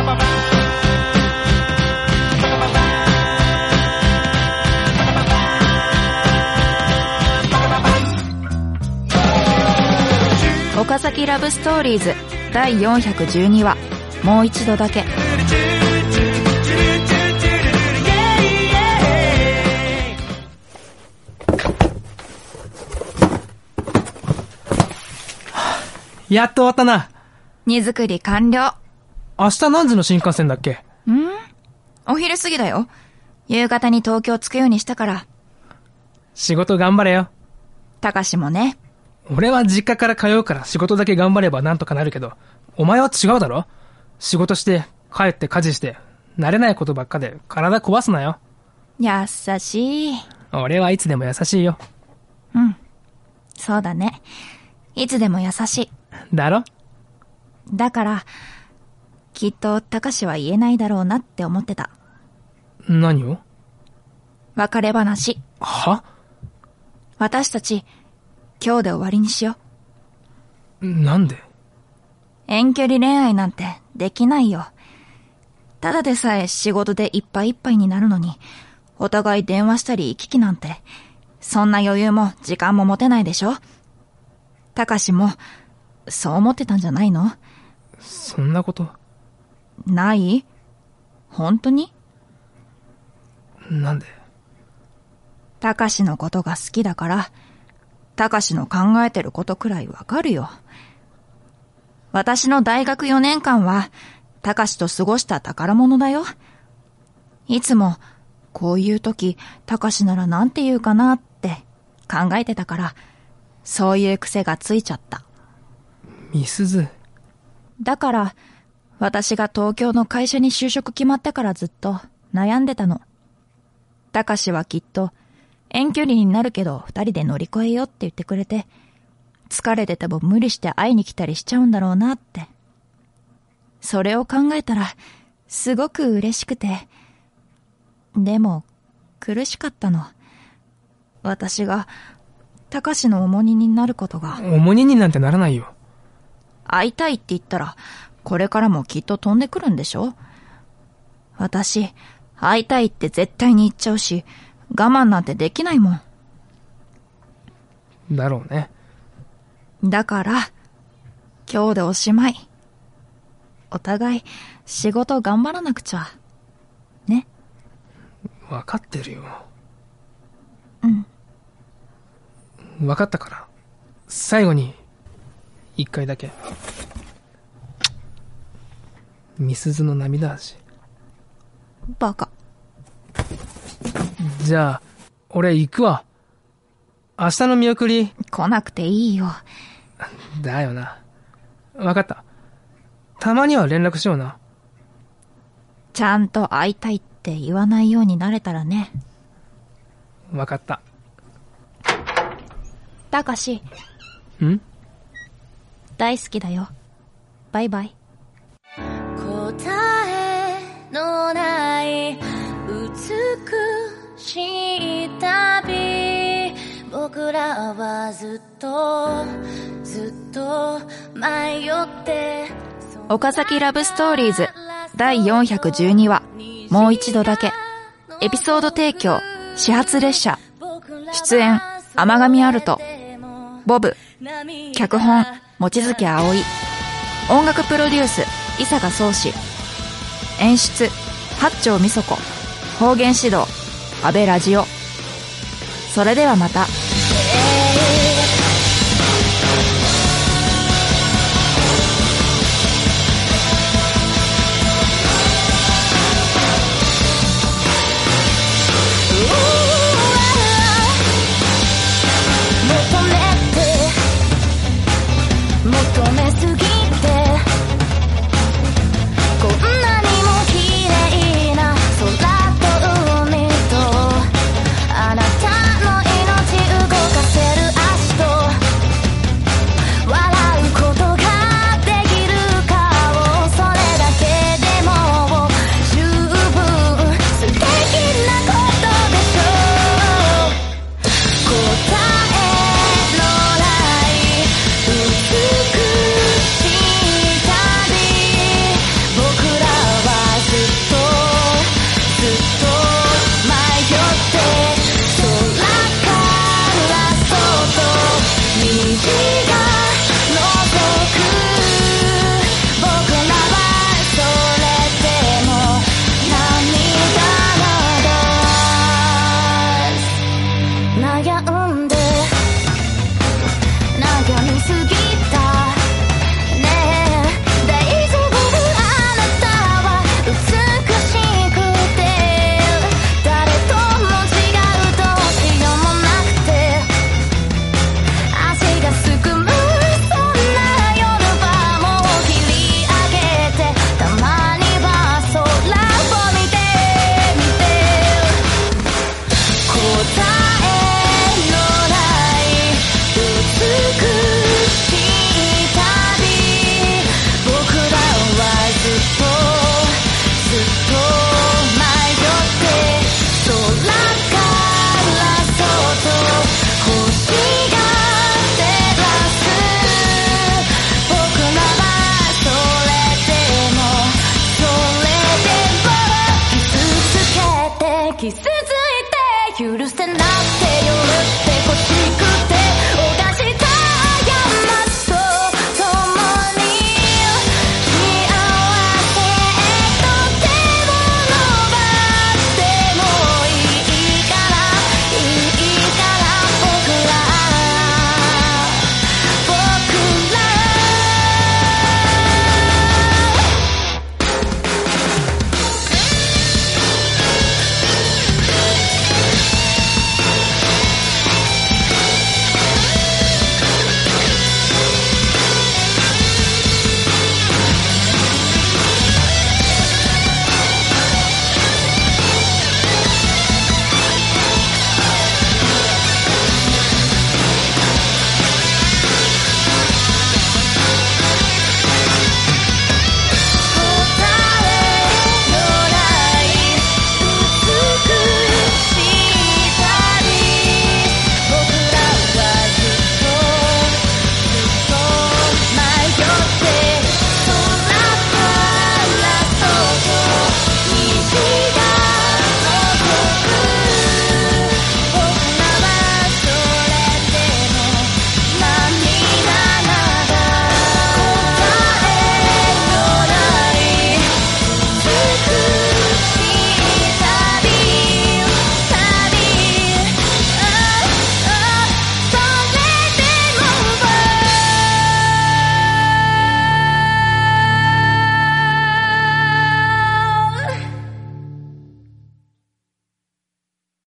岡崎ラブストーリーズ第412話、もう一度だけ。 やっと終わったな。 荷造り完了。 明日何時の新幹線だっけ？ お昼過ぎだよ。夕方に東京着くようにしたから。 仕事頑張れよ。 たかしもね。 俺は実家から通うから仕事だけ頑張ればなんとかなるけど、お前は違うだろ？仕事して帰って家事して慣れないことばっかで体壊すなよ。 優しい。 俺はいつでも優しいよ。 そうだね。いつでも優しい。 だろ？ だからきっとたかしは言えないだろうなって思ってた。 何を？ 別れ話。 は？ 私たち今日で終わりにしよう。なんで？ 遠距離恋愛なんてできないよ。ただでさえ仕事でいっぱいいっぱいになるのに、お互い電話したり行き来なんて、そんな余裕も時間も持てないでしょ？たかしもそう思ってたんじゃないの？ そんなことない？本当に？ なんで？ たかしのことが好きだから、たかしの考えてることくらいわかるよ。私の大学4年間はたかしと過ごした宝物だよ。いつもこういう時たかしならなんて言うかなって考えてたから、そういう癖がついちゃった。 みすず。 だから私が東京の会社に就職決まってからずっと悩んでたの。たかしはきっと遠距離になるけど2人で乗り越えようって言ってくれて、疲れてても無理して会いに来たりしちゃうんだろうなって。それを考えたらすごく嬉しくて、でも苦しかったの。私がたかしの重荷になることが。 重荷になんてならないよ。 会いたいって言ったらこれからもきっと飛んでくるんでしょ？私会いたいって絶対に言っちゃうし、我慢なんてできないもん。 だろうね。 だから今日でおしまい。お互い仕事頑張らなくちゃね。 分かってるよ。 分かったから、最後に一回だけ。みすずの涙味。 バカ。 じゃあ俺行くわ。明日の見送り来なくていいよ。 だよな。分かった。たまには連絡しような。 ちゃんと会いたいって言わないようになれたらね。 分かった。 たかし。大好きだよ。バイバイ。 答えのない美しい旅、僕らはずっと迷って。 岡崎ラブストーリーズ第412話、もう一度だけ。エピソード提供始発列車。出演天神アルト、ボブ。脚本望月葵。音楽プロデュース伊坂宗志。演出八丁美佐子。方言指導安倍ラジオ。それではまた。 求めすぎてこんなにも綺麗な空と海とあなたの命動かせる明日奇跡